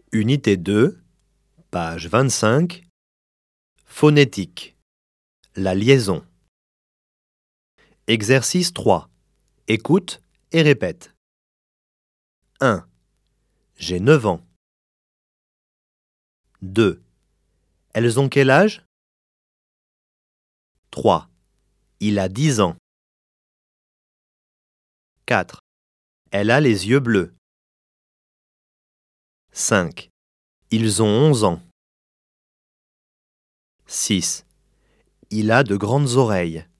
Unité 2, page 25, phonétique. La liaison. Exercice 3. Écoute et répète. 1. J'ai 9 ans. 2. Elles ont quel âge? 3. Il a 10 ans. 4. Elle a les yeux bleus. 5. Ils ont 11 ans. 6. Il a de grandes oreilles.